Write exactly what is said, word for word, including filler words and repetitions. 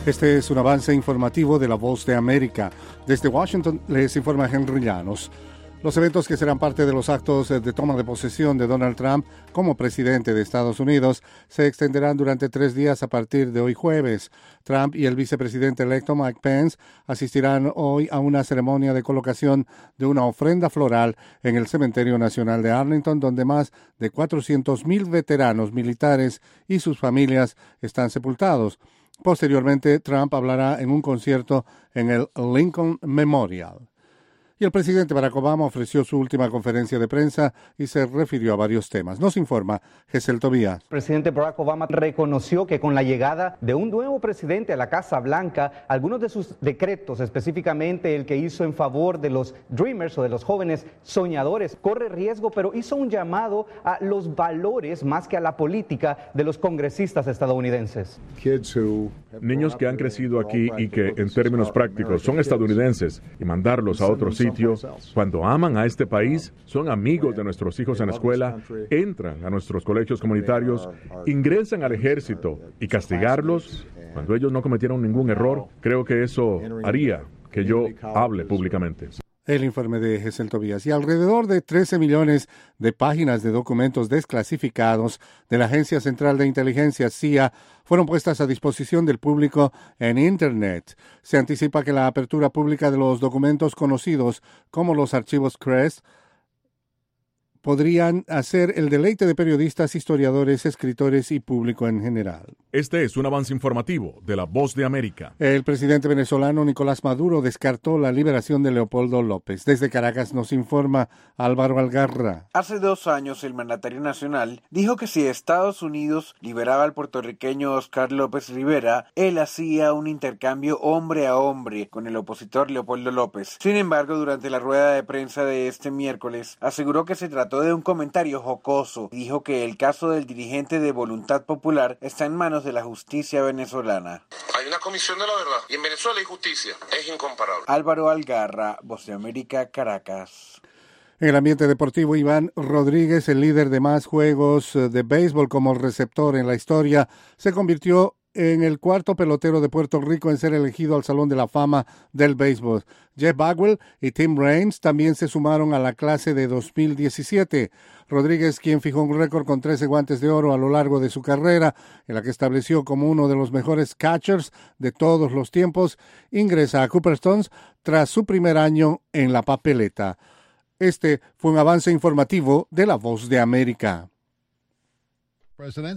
Este es un avance informativo de La Voz de América. Desde Washington les informa Henry Llanos. Los eventos que serán parte de los actos de toma de posesión de Donald Trump como presidente de Estados Unidos se extenderán durante tres días a partir de hoy jueves. Trump y el vicepresidente electo Mike Pence asistirán hoy a una ceremonia de colocación de una ofrenda floral en el Cementerio Nacional de Arlington, donde más de cuatrocientos mil veteranos militares y sus familias están sepultados. Posteriormente, Trump hablará en un concierto en el Lincoln Memorial. Y el presidente Barack Obama ofreció su última conferencia de prensa y se refirió a varios temas. Nos informa Gesel Tobías. El presidente Barack Obama reconoció que con la llegada de un nuevo presidente a la Casa Blanca, algunos de sus decretos, específicamente el que hizo en favor de los Dreamers o de los jóvenes soñadores, corre riesgo, pero hizo un llamado a los valores más que a la política de los congresistas estadounidenses. Niños que han crecido aquí y que, en términos prácticos, son estadounidenses, y mandarlos a otros sitios, cuando aman a este país, son amigos de nuestros hijos en la escuela, entran a nuestros colegios comunitarios, ingresan al ejército, y castigarlos cuando ellos no cometieron ningún error, creo que eso haría que yo hable públicamente. El informe de Gesel Tobías. Y alrededor de trece millones de páginas de documentos desclasificados de la Agencia Central de Inteligencia C I A fueron puestas a disposición del público en Internet. Se anticipa que la apertura pública de los documentos conocidos como los archivos Crest podrían hacer el deleite de periodistas, historiadores, escritores y público en general. Este es un avance informativo de La Voz de América. El presidente venezolano Nicolás Maduro descartó la liberación de Leopoldo López. Desde Caracas nos informa Álvaro Algarra. Hace dos años el mandatario nacional dijo que si Estados Unidos liberaba al puertorriqueño Oscar López Rivera, él hacía un intercambio hombre a hombre con el opositor Leopoldo López. Sin embargo, durante la rueda de prensa de este miércoles, aseguró que se trató de un comentario jocoso. Dijo que el caso del dirigente de Voluntad Popular está en manos de la justicia venezolana. Hay una comisión de la verdad y en Venezuela hay justicia. Es incomparable. Álvaro Algarra, Voz de América, Caracas. En el ambiente deportivo, Iván Rodríguez, el líder de más juegos de béisbol como receptor en la historia, se convirtió en el cuarto pelotero de Puerto Rico en ser elegido al Salón de la Fama del Béisbol. Jeff Bagwell y Tim Raines también se sumaron a la clase de dos mil diecisiete. Rodríguez, quien fijó un récord con trece guantes de oro a lo largo de su carrera, en la que estableció como uno de los mejores catchers de todos los tiempos, ingresa a Cooperstones tras su primer año en la papeleta. Este fue un avance informativo de La Voz de América.